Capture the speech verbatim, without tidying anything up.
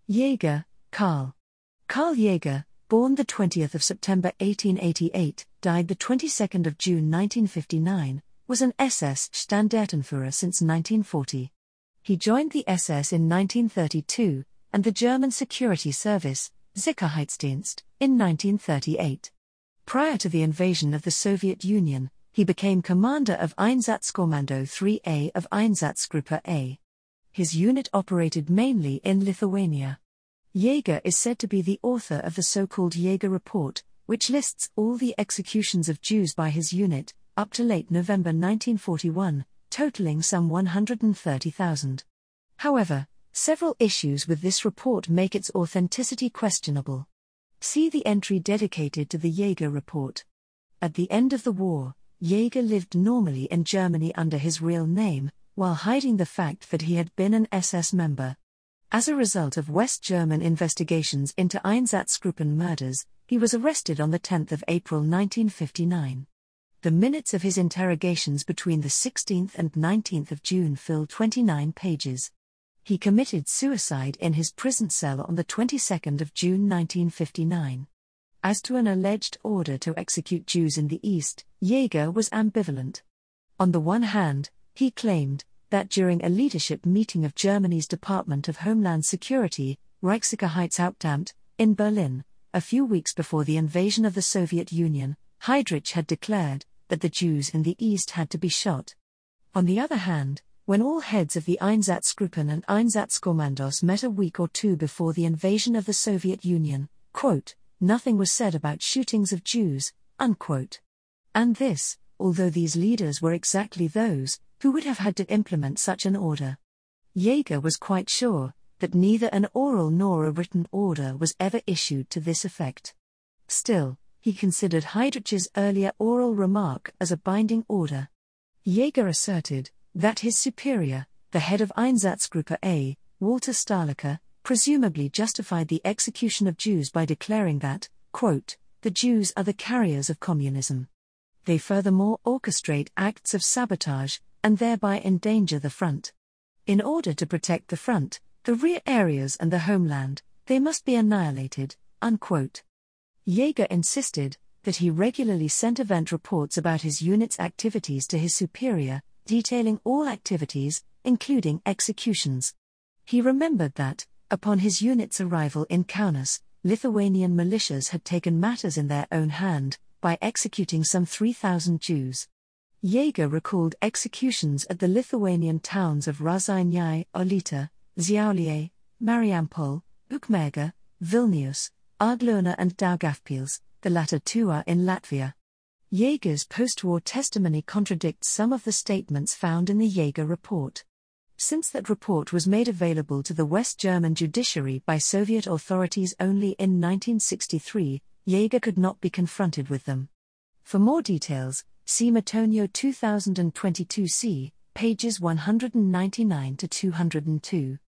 Jaeger, Karl. Karl Jaeger, born the twentieth of September eighteen eighty-eight, died the twenty-second of June nineteen fifty-nine, was an S S Standartenführer since nineteen forty. He joined the S S in nineteen thirty-two, and the German Security Service, Sicherheitsdienst, in nineteen thirty-eight. Prior to the invasion of the Soviet Union, he became commander of Einsatzkommando three A of Einsatzgruppe A. His unit operated mainly in Lithuania. Jaeger is said to be the author of the so-called Jaeger Report, which lists all the executions of Jews by his unit, up to late November nineteen forty-one, totaling some one hundred thirty thousand. However, several issues with this report make its authenticity questionable. See the entry dedicated to the Jaeger Report. At the end of the war, Jaeger lived normally in Germany under his real name, while hiding the fact that he had been an S S member. As a result of West German investigations into Einsatzgruppen murders, he was arrested on the tenth of April nineteen fifty-nine. The minutes of his interrogations between the sixteenth and nineteenth of June fill twenty-nine pages. He committed suicide in his prison cell on the twenty-second of June nineteen fifty-nine. As to an alleged order to execute Jews in the East, Jaeger was ambivalent. On the one hand, he claimed that during a leadership meeting of Germany's Department of Homeland Security, Reichssicherheitsamt, in Berlin, a few weeks before the invasion of the Soviet Union, Heydrich had declared that the Jews in the East had to be shot. On the other hand, when all heads of the Einsatzgruppen and Einsatzkommandos met a week or two before the invasion of the Soviet Union, quote, nothing was said about shootings of Jews, unquote. And this, although these leaders were exactly those who would have had to implement such an order. Jaeger was quite sure that neither an oral nor a written order was ever issued to this effect. Still, he considered Heydrich's earlier oral remark as a binding order. Jaeger asserted that his superior, the head of Einsatzgruppe A, Walter Stahlecker, presumably justified the execution of Jews by declaring that, quote, the Jews are the carriers of communism. They furthermore orchestrate acts of sabotage, and thereby endanger the front. In order to protect the front, the rear areas and the homeland, they must be annihilated, unquote. Jaeger insisted that he regularly sent event reports about his unit's activities to his superior, detailing all activities, including executions. He remembered that, upon his unit's arrival in Kaunas, Lithuanian militias had taken matters in their own hand, by executing some three thousand Jews. Jaeger recalled executions at the Lithuanian towns of Raseiniai, Olyta, Šiauliai, Mariampol, Ukmergė, Vilnius, Arglona and Daugavpils, the latter two are in Latvia. Jaeger's post-war testimony contradicts some of the statements found in the Jaeger Report. Since that report was made available to the West German judiciary by Soviet authorities only in nineteen sixty-three, Jaeger could not be confronted with them. For more details, see Matonio two thousand twenty-two c, pages one hundred ninety-nine to two hundred two.